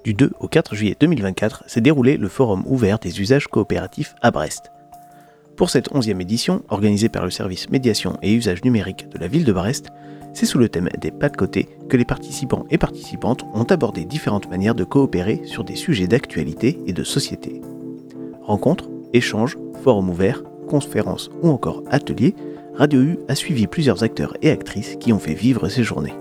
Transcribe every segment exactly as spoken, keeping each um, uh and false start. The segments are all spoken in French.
Du deux au quatre juillet deux mille vingt-quatre s'est déroulé le Forum ouvert des usages coopératifs à Brest. Pour cette onzième édition, organisée par le service médiation et usage numérique de la ville de Brest, c'est sous le thème des pas de côté que les participants et participantes ont abordé différentes manières de coopérer sur des sujets d'actualité et de société. Rencontres, échanges, forums ouverts, conférences ou encore ateliers, Radio U a suivi plusieurs acteurs et actrices qui ont fait vivre ces journées.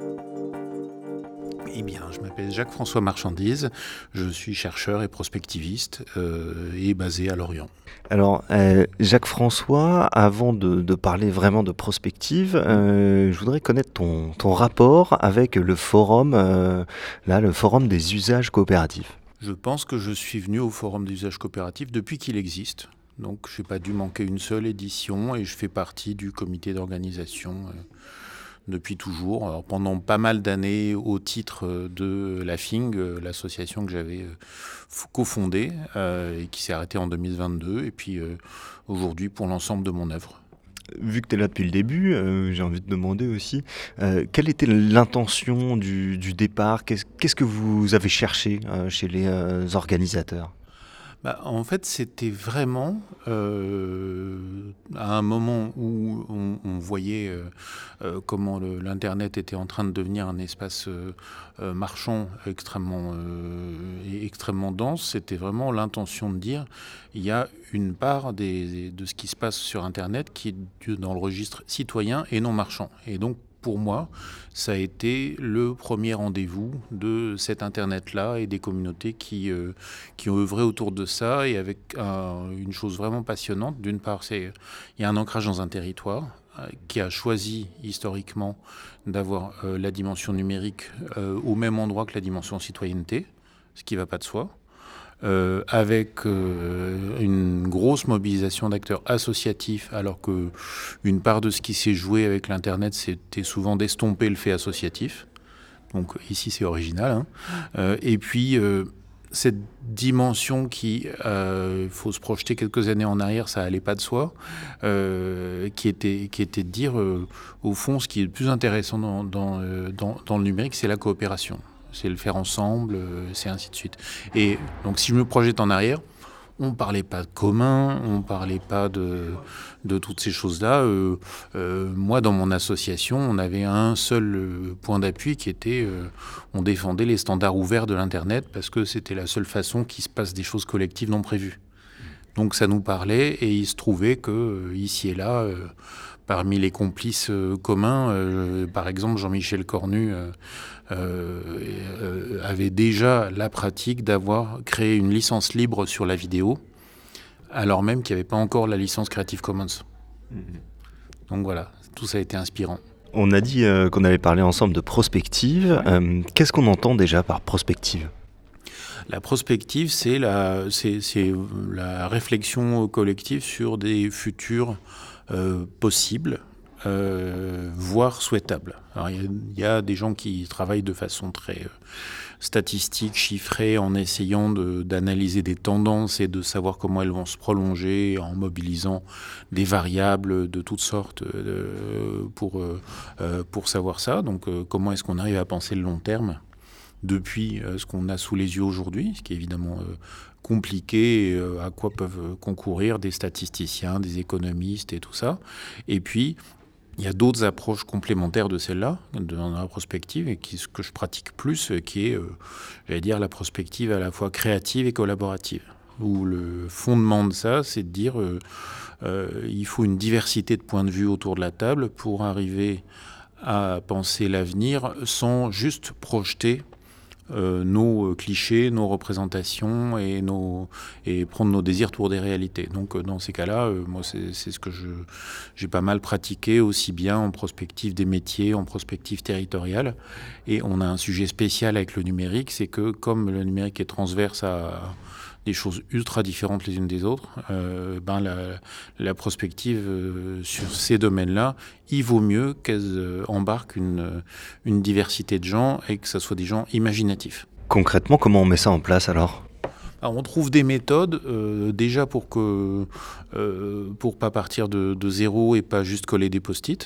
Eh bien, je m'appelle Jacques-François Marchandise, je suis chercheur et prospectiviste euh, et basé à Lorient. Alors, euh, Jacques-François, avant de, de parler vraiment de prospective, euh, je voudrais connaître ton, ton rapport avec le forum, euh, là, le forum des usages coopératifs. Je pense que je suis venu au Forum des usages coopératifs depuis qu'il existe. Donc, je n'ai pas dû manquer une seule édition et je fais partie du comité d'organisation euh, depuis toujours. Alors, pendant pas mal d'années au titre de la F I N G, euh, l'association que j'avais euh, cofondée euh, et qui s'est arrêtée en deux mille vingt-deux. Et puis euh, aujourd'hui pour l'ensemble de mon œuvre. Vu que tu es là depuis le début, euh, j'ai envie de demander aussi, euh, quelle était l'intention du, du départ ? Qu'est-ce, qu'est-ce que vous avez cherché euh, chez les euh, organisateurs ? Bah, en fait, c'était vraiment euh, à un moment où on, on voyait euh, euh, comment le, l'Internet était en train de devenir un espace euh, euh, marchand extrêmement, euh, et extrêmement dense. C'était vraiment l'intention de dire il y a une part des, de ce qui se passe sur Internet qui est dans le registre citoyen et non marchand. Et donc, pour moi, ça a été le premier rendez-vous de cet Internet-là et des communautés qui, euh, qui ont œuvré autour de ça et avec euh, une chose vraiment passionnante. D'une part, c'est il y a un ancrage dans un territoire euh, qui a choisi historiquement d'avoir euh, la dimension numérique euh, au même endroit que la dimension citoyenneté, ce qui ne va pas de soi. Euh, avec euh, une grosse mobilisation d'acteurs associatifs, alors que une part de ce qui s'est joué avec l'Internet, c'était souvent d'estomper le fait associatif. Donc ici, c'est original. Hein. Euh, et puis, euh, cette dimension qui, il euh, faut se projeter quelques années en arrière, ça allait pas de soi, euh, qui, était, qui était de dire, euh, au fond, ce qui est le plus intéressant dans, dans, euh, dans, dans le numérique, c'est la coopération. C'est le faire ensemble, euh, c'est ainsi de suite. Et donc si je me projette en arrière, on ne parlait pas de commun, on ne parlait pas de, de toutes ces choses-là. Euh, euh, moi, dans mon association, on avait un seul euh, point d'appui qui était, euh, on défendait les standards ouverts de l'Internet parce que c'était la seule façon qu'il se passe des choses collectives non prévues. Donc ça nous parlait et il se trouvait que euh, ici et là, euh, parmi les complices euh, communs, euh, par exemple Jean-Michel Cornu euh, euh, euh, avait déjà la pratique d'avoir créé une licence libre sur la vidéo, alors même qu'il n'y avait pas encore la licence Creative Commons. Mmh. Donc voilà, tout ça a été inspirant. On a dit euh, qu'on allait parler ensemble de prospective. Euh, qu'est-ce qu'on entend déjà par prospective ? La prospective, c'est la, c'est, c'est la réflexion collective sur des futurs euh, possibles, euh, voire souhaitables. Alors, il y, y a des gens qui travaillent de façon très euh, statistique, chiffrée, en essayant de, d'analyser des tendances et de savoir comment elles vont se prolonger, en mobilisant des variables de toutes sortes euh, pour, euh, pour savoir ça. Donc, euh, comment est-ce qu'on arrive à penser le long terme depuis euh, ce qu'on a sous les yeux aujourd'hui, ce qui est évidemment euh, compliqué, euh, à quoi peuvent concourir des statisticiens, des économistes et tout ça. Et puis, il y a d'autres approches complémentaires de celle-là, dans la prospective, et qui, ce que je pratique plus, qui est, euh, j'allais dire, la prospective à la fois créative et collaborative. Où le fondement de ça, c'est de dire euh, euh, il faut une diversité de points de vue autour de la table pour arriver à penser l'avenir sans juste projeter Euh, nos clichés, nos représentations et, nos, et prendre nos désirs pour des réalités. Donc euh, dans ces cas-là, euh, moi c'est, c'est ce que je, j'ai pas mal pratiqué, aussi bien en prospective des métiers, en prospective territoriale. Et on a un sujet spécial avec le numérique, c'est que comme le numérique est transverse à des choses ultra différentes les unes des autres, euh, ben la, la prospective euh, sur ces domaines-là, il vaut mieux qu'elle euh, embarque une, une diversité de gens et que ce soit des gens imaginatifs. Concrètement, comment on met ça en place alors ? Alors, on trouve des méthodes euh, déjà pour que euh, pour pas partir de, de zéro et pas juste coller des post-it.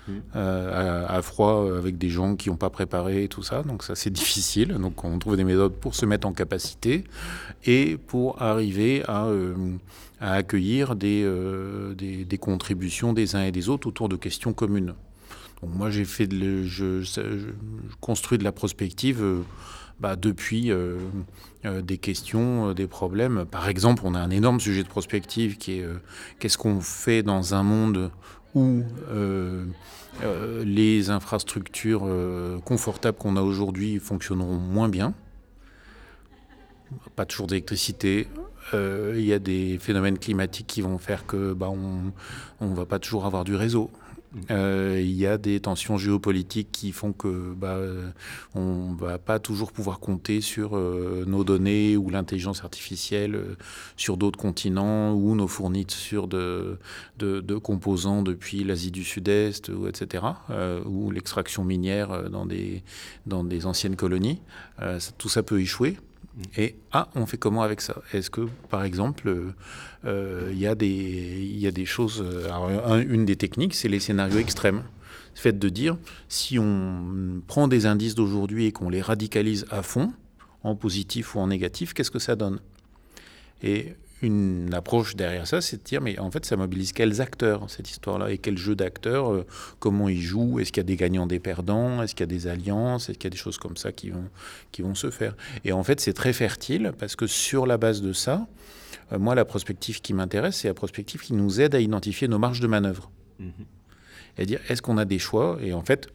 euh, à, à froid avec des gens qui n'ont pas préparé et tout ça. Donc ça, c'est difficile. Donc on trouve des méthodes pour se mettre en capacité et pour arriver à, euh, à accueillir des, euh, des, des contributions des uns et des autres autour de questions communes. Donc moi, j'ai fait de, je, je, je construis de la prospective euh, bah, depuis euh, euh, des questions, euh, des problèmes. Par exemple, on a un énorme sujet de prospective qui est euh, qu'est-ce qu'on fait dans un monde où euh, euh, les infrastructures euh, confortables qu'on a aujourd'hui fonctionneront moins bien. Pas toujours d'électricité. Euh, il y a des phénomènes climatiques qui vont faire que bah, on ne va pas toujours avoir du réseau. Euh, il y a des tensions géopolitiques qui font que bah, on va pas toujours pouvoir compter sur euh, nos données ou l'intelligence artificielle euh, sur d'autres continents ou nos fournitures de, de, de composants depuis l'Asie du Sud-Est, ou et cetera. Euh, ou l'extraction minière dans des, dans des anciennes colonies. Euh, ça, tout ça peut échouer. Et ah, on fait comment avec ça? Est-ce que, par exemple, il euh, y, y a des choses... Alors, un, une des techniques, c'est les scénarios extrêmes. Le fait de dire, si on prend des indices d'aujourd'hui et qu'on les radicalise à fond, en positif ou en négatif, qu'est-ce que ça donne? Et une approche derrière ça, c'est de dire, mais en fait, ça mobilise quels acteurs, cette histoire-là, et quel jeu d'acteurs, euh, comment ils jouent, est-ce qu'il y a des gagnants, des perdants, est-ce qu'il y a des alliances, est-ce qu'il y a des choses comme ça qui vont, qui vont se faire. Et en fait, c'est très fertile, parce que sur la base de ça, euh, moi, la prospective qui m'intéresse, c'est la prospective qui nous aide à identifier nos marges de manœuvre. Mmh. Et à dire, est-ce qu'on a des choix? Et en fait,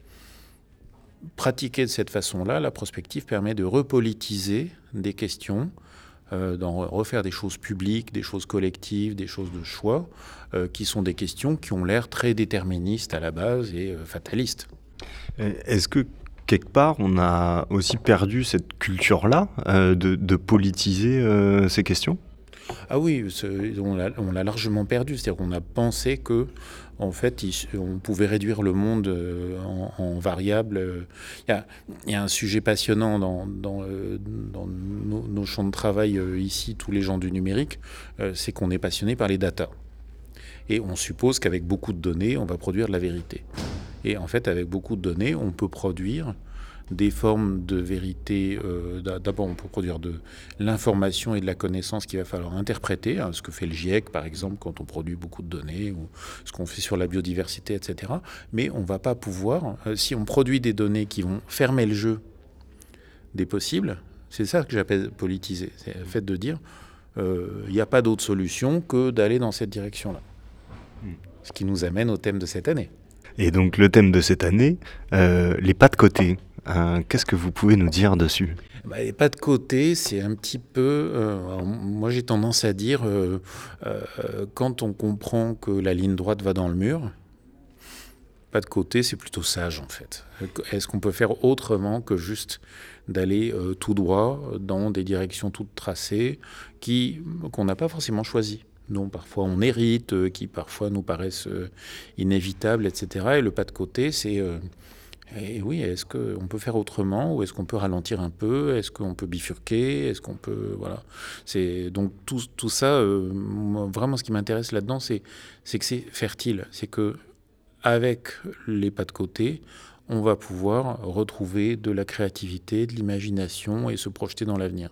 pratiquer de cette façon-là, la prospective permet de repolitiser des questions, Euh, d'en refaire des choses publiques, des choses collectives, des choses de choix, euh, qui sont des questions qui ont l'air très déterministes à la base et euh, fatalistes. Est-ce que quelque part on a aussi perdu cette culture-là euh, de, de politiser euh, ces questions? Ah oui, on l'a, on l'a largement perdu. C'est-à-dire qu'on a pensé que, en fait, il, on pouvait réduire le monde en, en variables. Il y a, il y a un sujet passionnant dans, dans, dans nos, nos champs de travail ici, tous les gens du numérique, c'est qu'on est passionné par les datas. Et on suppose qu'avec beaucoup de données, on va produire de la vérité. Et en fait, avec beaucoup de données, on peut produire des formes de vérité. Euh, d'abord, on peut produire de l'information et de la connaissance qu'il va falloir interpréter, hein, ce que fait le GIEC, par exemple, quand on produit beaucoup de données, ou ce qu'on fait sur la biodiversité, et cetera. Mais on ne va pas pouvoir, euh, si on produit des données qui vont fermer le jeu des possibles, c'est ça que j'appelle politiser. C'est le fait de dire, il euh, n'y a pas d'autre solution que d'aller dans cette direction-là. Ce qui nous amène au thème de cette année. Et donc le thème de cette année, euh, les pas de côté. Euh, qu'est-ce que vous pouvez nous dire dessus? Bah, les pas de côté, c'est un petit peu... Euh, alors, moi, j'ai tendance à dire, euh, euh, quand on comprend que la ligne droite va dans le mur, pas de côté, c'est plutôt sage, en fait. Est-ce qu'on peut faire autrement que juste d'aller euh, tout droit dans des directions toutes tracées qui, qu'on n'a pas forcément choisies, dont parfois on hérite, euh, qui parfois nous paraissent euh, inévitables, et cetera. Et le pas de côté, c'est... Euh, Et oui, est-ce qu'on peut faire autrement ou est-ce qu'on peut ralentir un peu? Est-ce qu'on peut bifurquer? Est-ce qu'on peut... Voilà. C'est, donc tout, tout ça, euh, moi, vraiment ce qui m'intéresse là-dedans, c'est, c'est que c'est fertile. C'est qu'avec les pas de côté, on va pouvoir retrouver de la créativité, de l'imagination et se projeter dans l'avenir.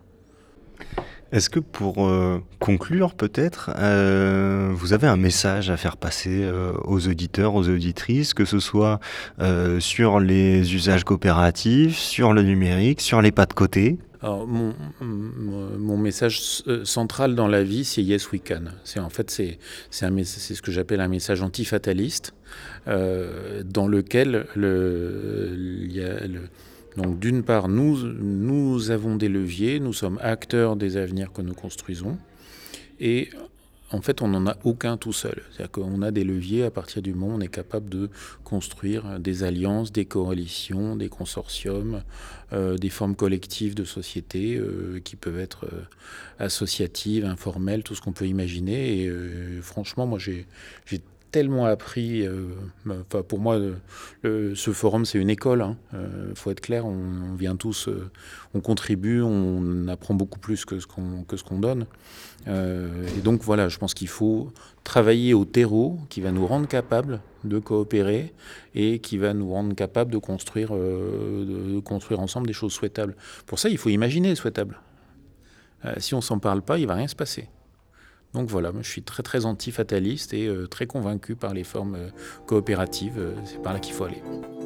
Est-ce que pour euh, conclure peut-être, euh, vous avez un message à faire passer euh, aux auditeurs, aux auditrices, que ce soit euh, sur les usages coopératifs, sur le numérique, sur les pas de côté? Alors, mon, mon message central dans la vie, c'est Yes We Can. C'est, en fait, c'est, c'est, un, c'est ce que j'appelle un message antifataliste, euh, dans lequel le, il y a le... Donc d'une part, nous, nous avons des leviers, nous sommes acteurs des avenirs que nous construisons, et en fait, on n'en a aucun tout seul. C'est-à-dire qu'on a des leviers à partir du moment où on est capable de construire des alliances, des coalitions, des consortiums, euh, des formes collectives de société euh, qui peuvent être euh, associatives, informelles, tout ce qu'on peut imaginer. Et euh, franchement, moi, j'ai, j'ai tellement appris. Euh, enfin, pour moi, le, le, ce forum, c'est une école. Il hein. euh, faut être clair, on, on vient tous, euh, on contribue, on apprend beaucoup plus que ce qu'on, que ce qu'on donne. Euh, et donc voilà, je pense qu'il faut travailler au terreau qui va nous rendre capables de coopérer et qui va nous rendre capables de construire, euh, de construire ensemble des choses souhaitables. Pour ça, il faut imaginer souhaitable. Euh, si on ne s'en parle pas, il ne va rien se passer. Donc voilà, moi je suis très très anti-fataliste et euh, très convaincu par les formes euh, coopératives. Euh, c'est par là qu'il faut aller.